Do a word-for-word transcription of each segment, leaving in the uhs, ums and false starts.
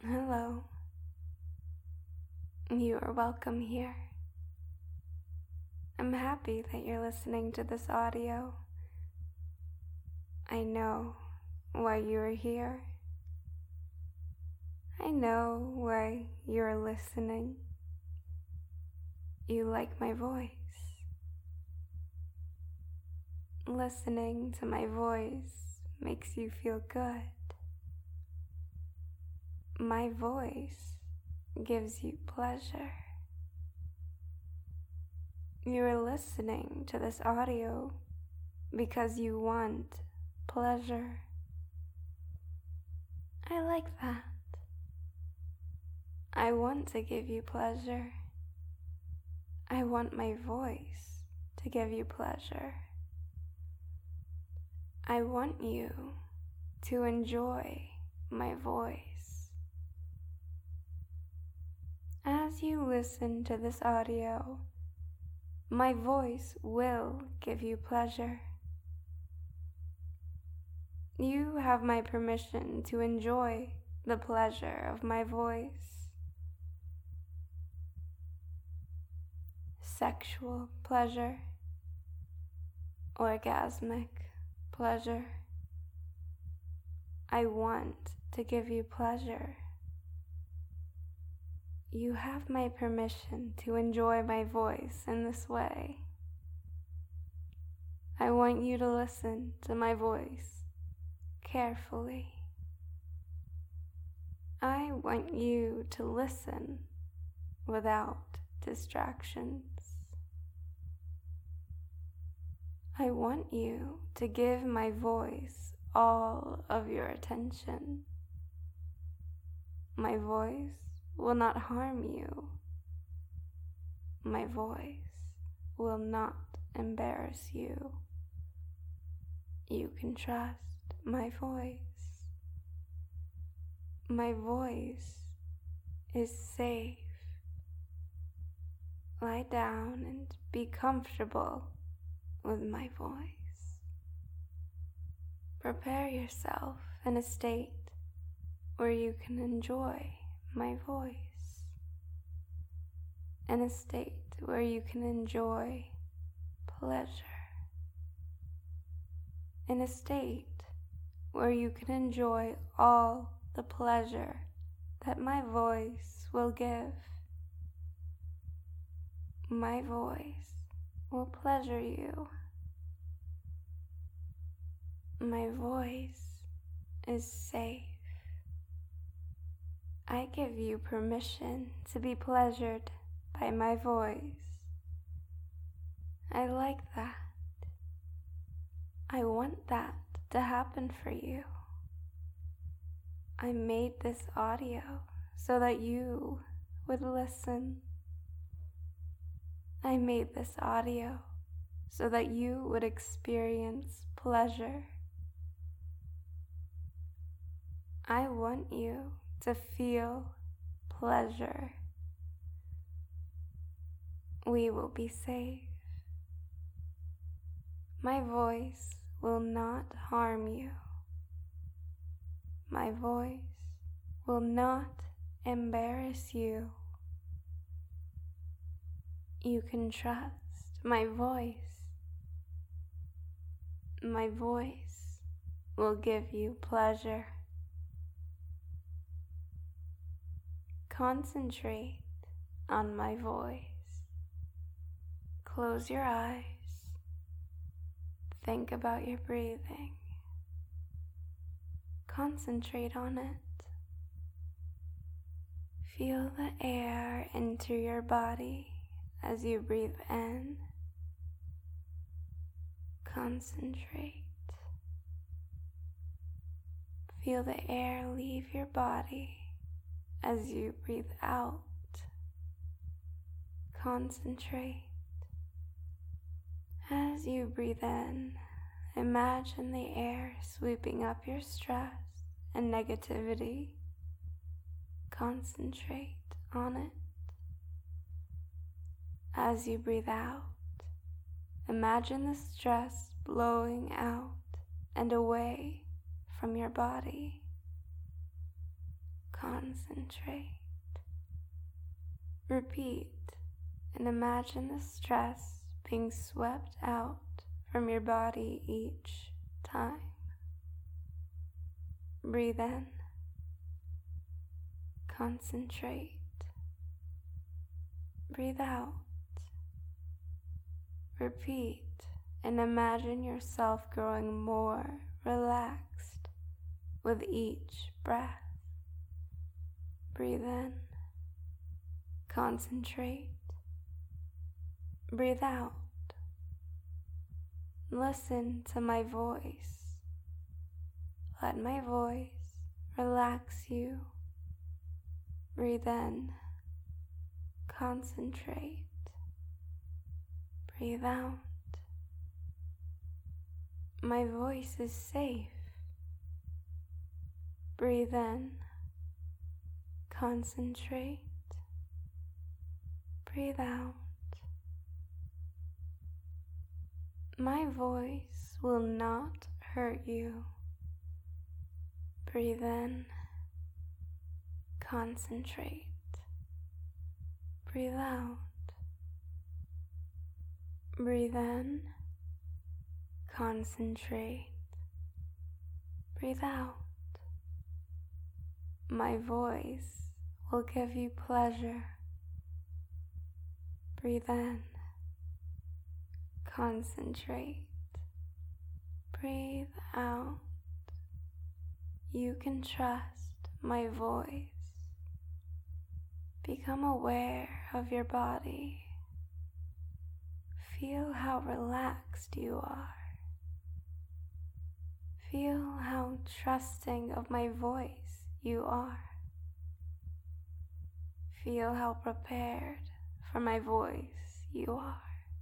Hello. You are welcome here. I'm happy that you're listening to this audio. I know why you are here. I know why you're listening. You like my voice. Listening to my voice makes you feel good. My voice gives you pleasure. You are listening to this audio because you want pleasure. I like that. I want to give you pleasure. I want my voice to give you pleasure. I want you to enjoy my voice. As you listen to this audio, my voice will give you pleasure. You have my permission to enjoy the pleasure of my voice. Sexual pleasure, orgasmic pleasure. I want to give you pleasure. You have my permission to enjoy my voice in this way. I want you to listen to my voice carefully. I want you to listen without distractions. I want you to give my voice all of your attention. My voice will not harm you. My voice will not embarrass you. You can trust my voice. My voice is safe. Lie down and be comfortable with my voice. Prepare yourself in a state where you can enjoy my voice, in a state where you can enjoy pleasure, in a state where you can enjoy all the pleasure that my voice will give. My voice will pleasure you. My voice is safe. I give you permission to be pleasured by my voice. I like that. I want that to happen for you. I made this audio so that you would listen. I made this audio so that you would experience pleasure. I want you to feel pleasure. We will be safe. My voice will not harm you. My voice will not embarrass you. You can trust my voice. My voice will give you pleasure. Concentrate on my voice. Close your eyes. Think about your breathing. Concentrate on it. Feel the air enter your body as you breathe in. Concentrate. Feel the air leave your body as you breathe out. Concentrate. As you breathe in, imagine the air sweeping up your stress and negativity. Concentrate on it. As you breathe out, imagine the stress blowing out and away from your body. concentrate. Repeat and imagine the stress being swept out from your body each time. Breathe in. Concentrate. Breathe out. Repeat and imagine yourself growing more relaxed with each breath. Breathe in. Concentrate. Breathe out. Listen to my voice. Let my voice relax you. Breathe in. Concentrate. Breathe out. My voice is safe. Breathe in. Concentrate. Breathe out. My voice will not hurt you. Breathe in. Concentrate. Breathe out. Breathe in. Concentrate. Breathe out. My voice will give you pleasure. Breathe in. Concentrate. Breathe out. You can trust my voice. Become aware of your body. Feel how relaxed you are. Feel how trusting of my voice you are. Feel how prepared for my voice you are.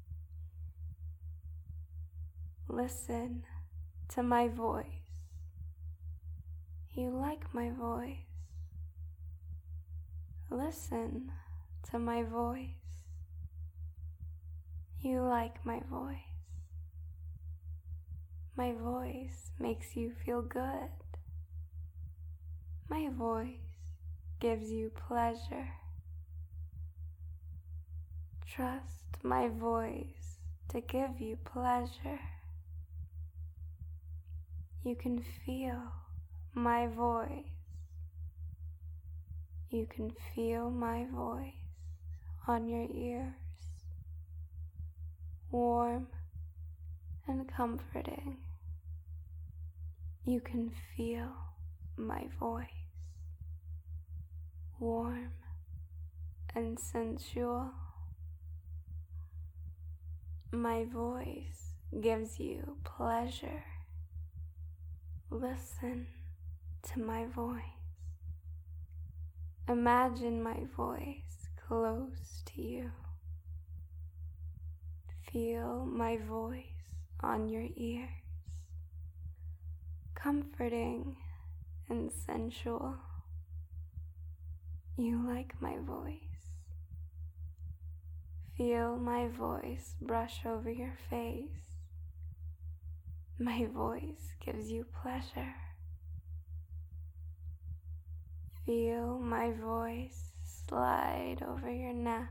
Listen to my voice. You like my voice. Listen to my voice. You like my voice. My voice makes you feel good. My voice gives you pleasure. Trust my voice to give you pleasure. You can feel my voice. You can feel my voice on your ears, warm and comforting. You can feel my voice, warm and sensual. My voice gives you pleasure. Listen to my voice. Imagine my voice close to you. Feel my voice on your ears, comforting and sensual. You like my voice. Feel my voice brush over your face. My voice gives you pleasure. Feel my voice slide over your neck.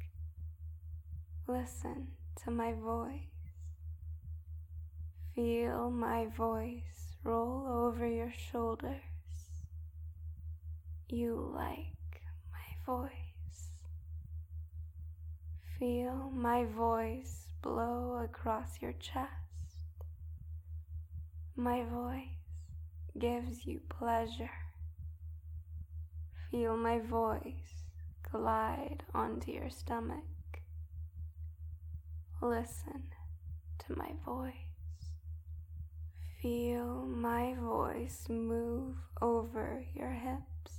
Listen to my voice. Feel my voice roll over your shoulders. You like my voice. Feel my voice blow across your chest. My voice gives you pleasure. Feel my voice glide onto your stomach. Listen to my voice. Feel my voice move over your hips.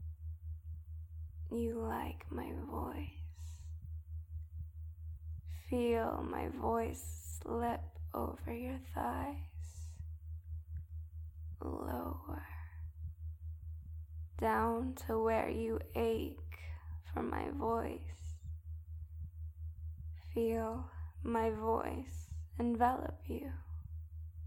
You like my voice. Feel my voice slip over your thighs. Lower, down to where you ache for my voice. Feel my voice envelop you.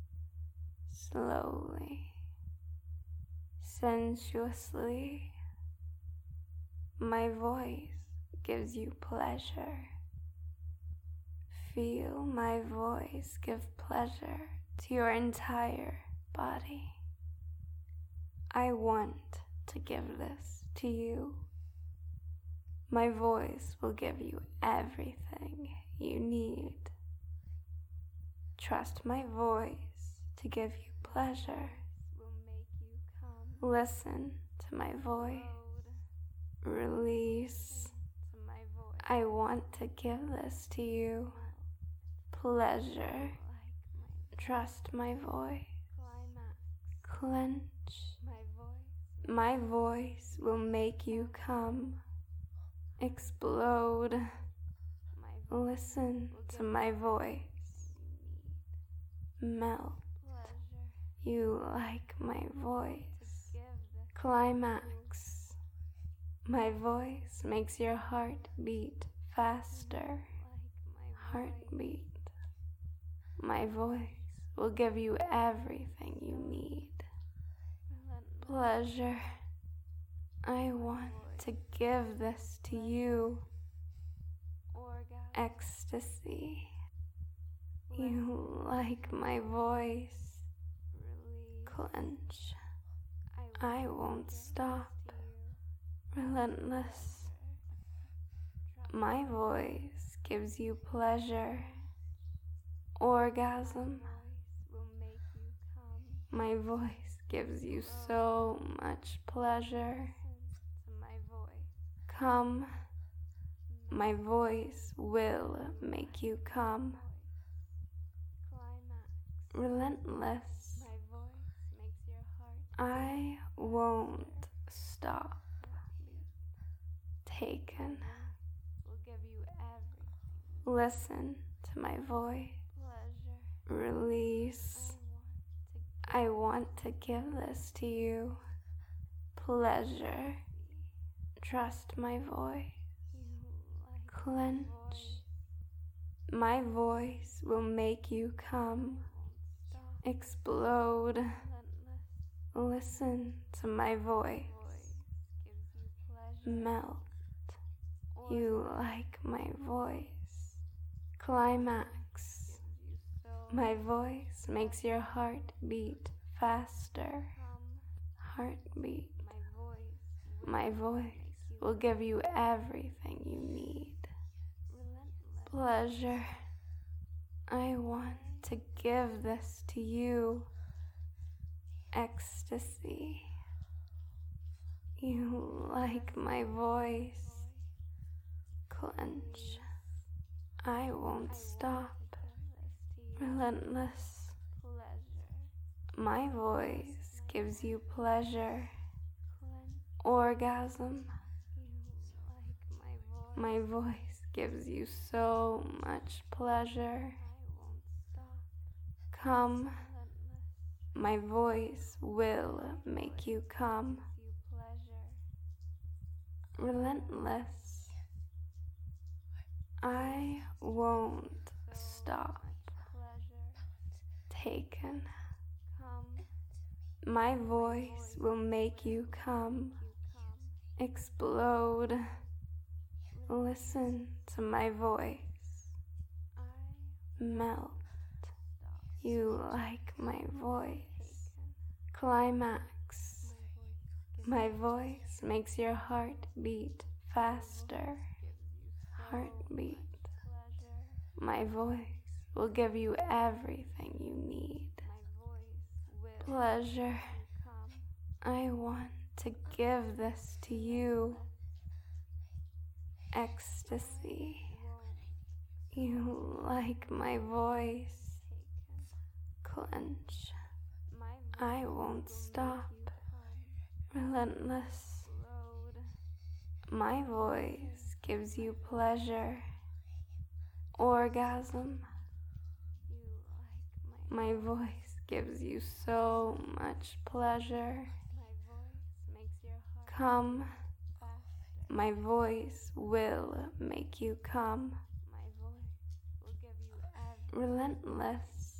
Slowly, sensuously My voice gives you pleasure. Feel my voice give pleasure to your entire body. I want to give this to you. My voice will give you everything you need. Trust my voice to give you pleasure. Listen to my voice. Release. I want to give this to you. Pleasure. Trust my voice. Clench. My voice will make you come. Explode. Listen to my voice. Melt. You like my voice. Climax. My voice makes your heart beat faster. Heartbeat. My voice will give you everything you need. Pleasure. I want to give this to you. Ecstasy. You like my voice. Clench. I won't stop. Relentless. My voice gives you pleasure. Orgasm. My voice gives you so much pleasure. Come. My voice will make you come. Relentless. I won't stop. Taken. Listen to my voice. Release. I want to give this to you. Pleasure. Trust my voice. Clench. My voice will make you come. Explode. Listen to my voice. Melt. You like my voice. Climax. My voice makes your heart beat faster. Heartbeat. My voice will give you everything you need. Pleasure. I want to give this to you. Ecstasy. You like my voice. Clench. I won't stop. Relentless. My voice gives you pleasure. Orgasm. My voice gives you so much pleasure. Come. My voice will make you come. Relentless. I won't stop. Taken. My voice will make you come. Explode. Listen to my voice. Melt. You like my voice. Climax. My voice makes your heart beat faster. Heartbeat. My voice will give you everything you need. Pleasure. I want to give this to you. Ecstasy. You like my voice. Clench. I won't stop. Relentless. My voice gives you pleasure. Orgasm. My voice gives you so much pleasure. Come. My voice will make you come. Relentless.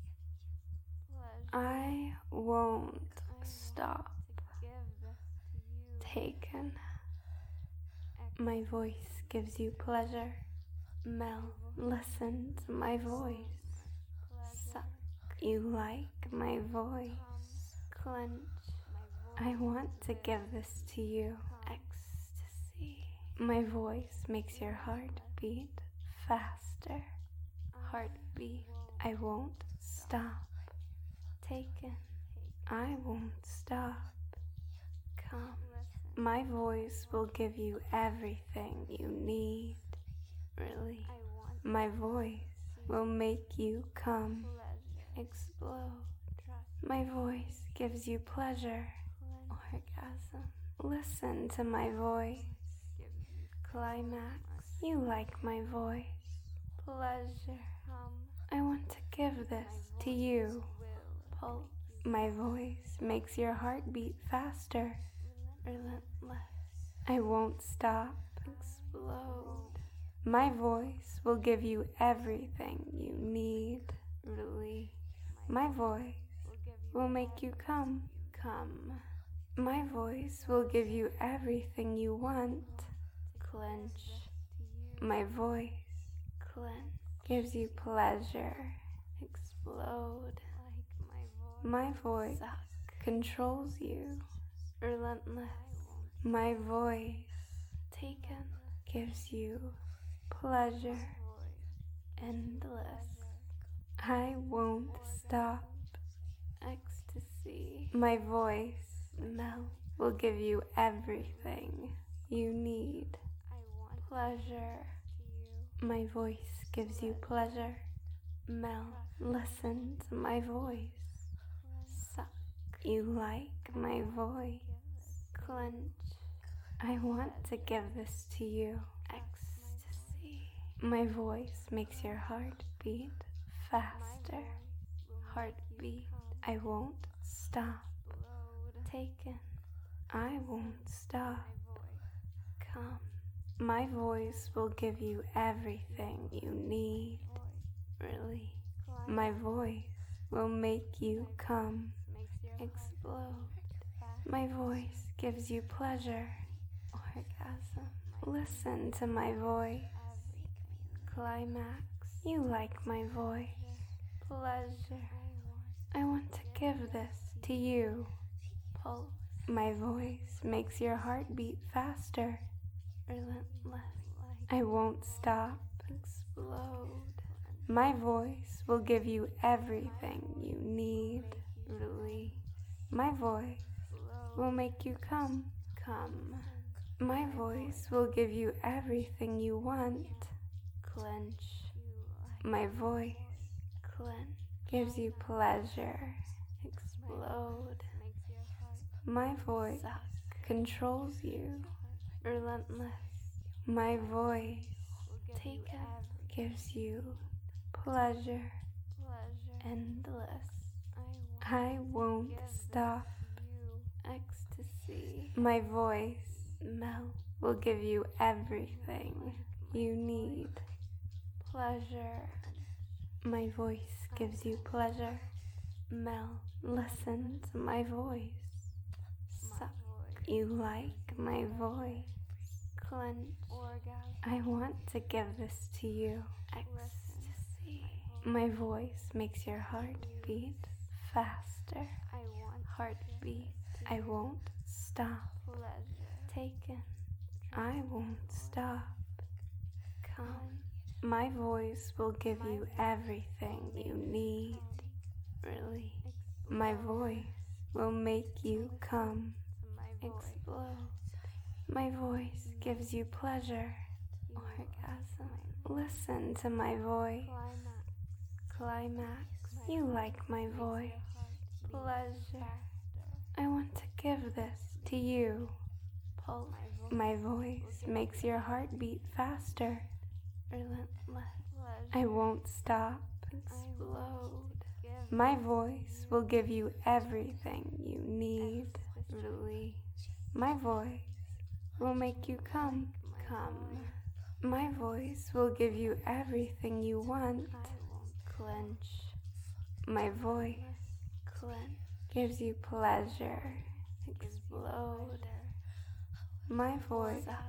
I won't stop. Taken. My voice gives you pleasure. Mel, listen to my voice. Suck, you like my voice. Clench, I want to give this to you. Ecstasy. My voice makes your heart beat faster. Heartbeat, I won't stop. Taken, I won't stop. Come, my voice will give you everything you need. Really, my voice will make you come. Explode. My voice gives you pleasure. Orgasm. Listen to my voice. Climax. You like my voice. Pleasure. I want to give this to you. Pulse. My voice makes your heart beat faster. Relentless. I won't stop. Explode. My voice will give you everything you need. Release. My voice will make you come. Come. My voice will give you everything you want. Clench. My voice. Clench. Gives you pleasure. Explode. My voice controls you. Relentless. My voice. Taken. Gives you pleasure. Endless. I won't stop. Ecstasy. My voice, Mel, will give you everything you need. Pleasure. My voice gives you pleasure. Mel, listen to my voice. Suck. You like my voice. Clench. I want to give this to you. Ecstasy. My voice makes your heart beat faster. Heartbeat. I won't stop. Taken. I won't stop. Come. My voice will give you everything you need. Really. My voice will make you come. Explode. My voice gives you pleasure. Orgasm. Listen to my voice. Climax. You like my voice. Pleasure. I want to give this to you. Pulse. My voice makes your heart beat faster. Relentless. I won't stop. Explode. My voice will give you everything you need. Release. My voice will make you come. Come. My voice will give you everything you want. Clench. My voice. Clench. Gives you pleasure. Explode. My voice controls you. Relentless. My voice. Taken. Gives you pleasure. Endless. I won't stop. Ecstasy. My voice, Mel, will give you everything you need. Pleasure. My voice gives you pleasure. Mel, listen to my voice. Suck. You like my voice. Clench. I want to give this to you. Ecstasy. My voice makes your heart beat faster. Heartbeat. I won't stop. Taken. I won't stop. Come. My voice will give you everything you need. Really. My voice will make you come. Explode. My voice gives you pleasure. Orgasm. Listen to my voice. Climax. You like my voice. Pleasure. I want to give this to you. Pulse. My voice makes your heart beat faster. Relentless. I won't stop. Explode. My voice will give you everything you need. Release. My voice will make you come. Come. My voice will give you everything you want. Clench. My voice. Clench. Gives you pleasure. Explode. My voice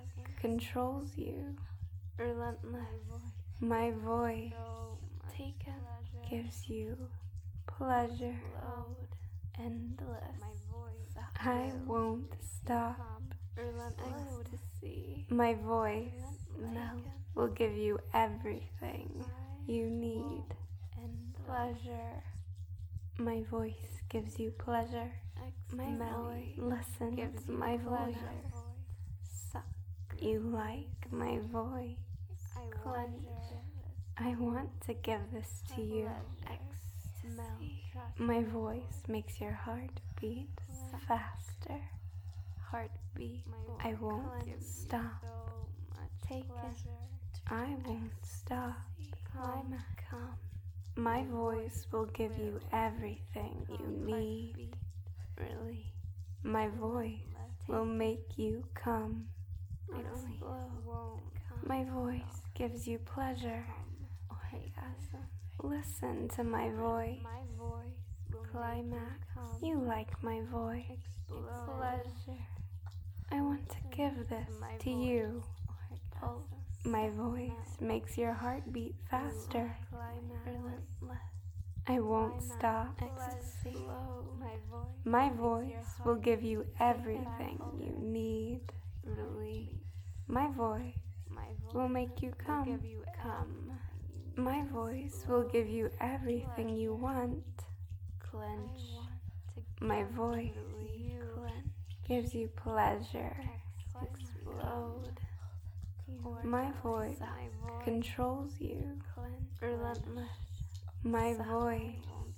controls you. Relentless. My voice taken gives you pleasure. Endless. I won't stop. Ecstasy. My voice will give you everything you need. Pleasure. My voice gives you pleasure. My voice listens. My voice. Suck. You like my voice. Pleasure. I want to give this to you. Ecstasy. My voice makes your heart beat faster. Heartbeat. I won't stop. Take it. I won't stop. Climax. Come. My voice will give you everything you need. Really. My voice will make you come. Really. My voice gives you pleasure. Orgasm. Listen to my voice. Climax. You like my voice. Pleasure. I want to give this to you. Pulse. My voice makes your heart beat faster. Relentless. I won't stop. Ecstasy. My voice will give you everything you need. Release. My voice will make you come. Come. My voice will give you everything you want. Clench. My voice gives you pleasure. Explode. My voice controls you. Relentless. My voice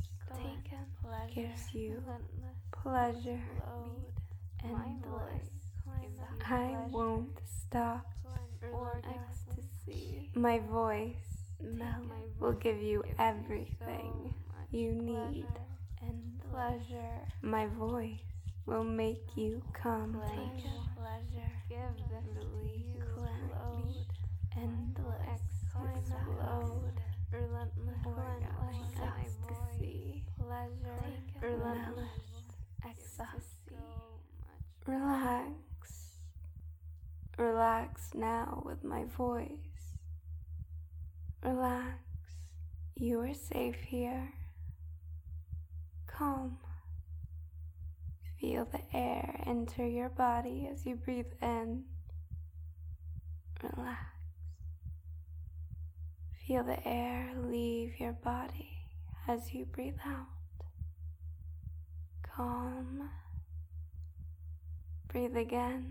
gives you pleasure. Endless. I won't stop. Ecstasy. My voice will give you everything you need. Pleasure. My voice will make you come. Take pleasure. Give this release. Clench. Endless. Explode. Relentless. Ecstasy. Pleasure. Relentless. Ecstasy. Relax. Relax now with my voice. Relax. You are safe here. Calm. Feel the air enter your body as you breathe in. Relax. Feel the air leave your body as you breathe out. Calm. Breathe again.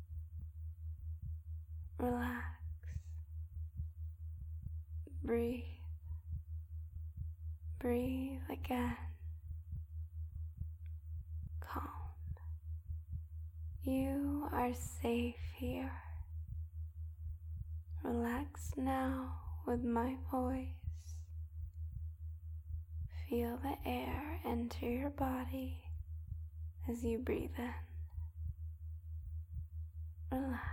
Relax. Breathe. Breathe again. Calm. You are safe here. Relax now with my voice. Feel the air enter your body as you breathe in. Relax.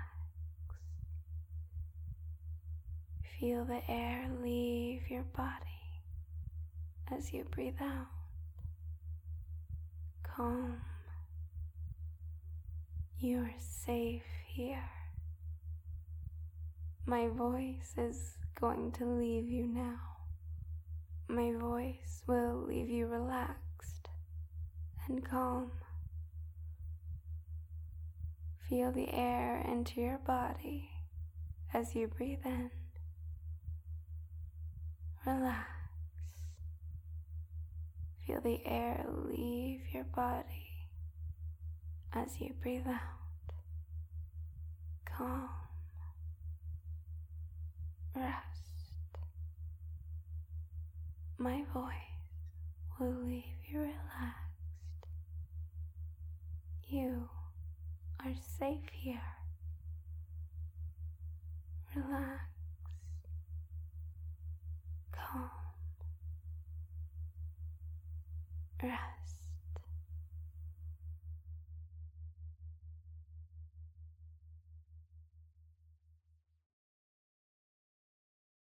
Feel the air leave your body as you breathe out. Calm. You are safe here. My voice is going to leave you now. My voice will leave you relaxed and calm. Feel the air enter your body as you breathe in. Relax. Feel the air leave your body as you breathe out. Calm. Rest. My voice will leave you relaxed. You are safe here. Relax. Calm. Rest.